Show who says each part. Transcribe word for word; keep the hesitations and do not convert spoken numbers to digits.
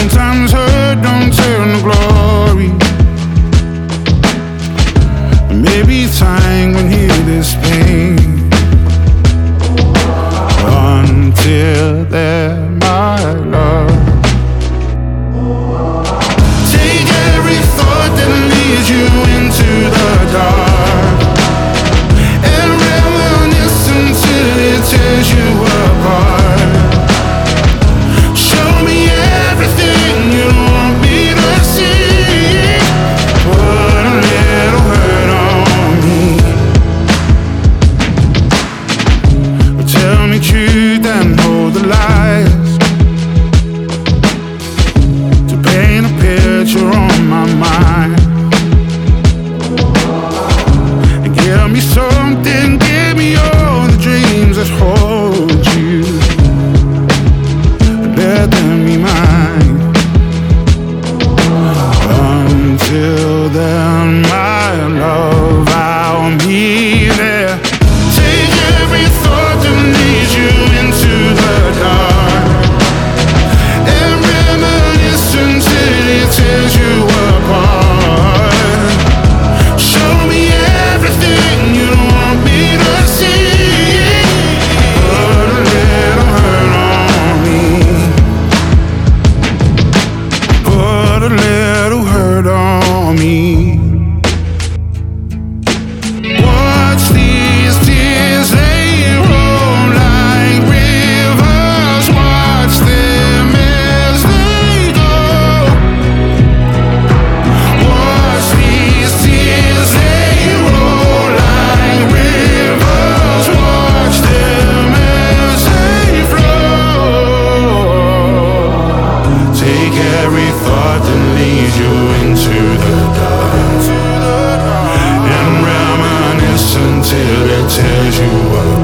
Speaker 1: Sometimes hurt don't turn to glory. Maybe time can heal this pain. Until then, my love, take every thought that leads you into the dark and reminisce until it tears you apart. Show me everything you want me to see. Put a little hurt on me. Tell me truth and hold the lies, to paint a picture on my mind. And give me something, give me all the dreams that hold you, and let them be mine. Until then, my love, I'll be there. Take every thought that leads you into the dark and reminisce until it tears you apart. Show me everything you want me to see. Put a little hurt on me. Put a little hurt on me. Watch these tears, they roll like rivers. Watch them as they go. Watch these tears, they roll like rivers. Watch them as they flow. Take every thought that leads you into the dark and reminisce until it tears you apart.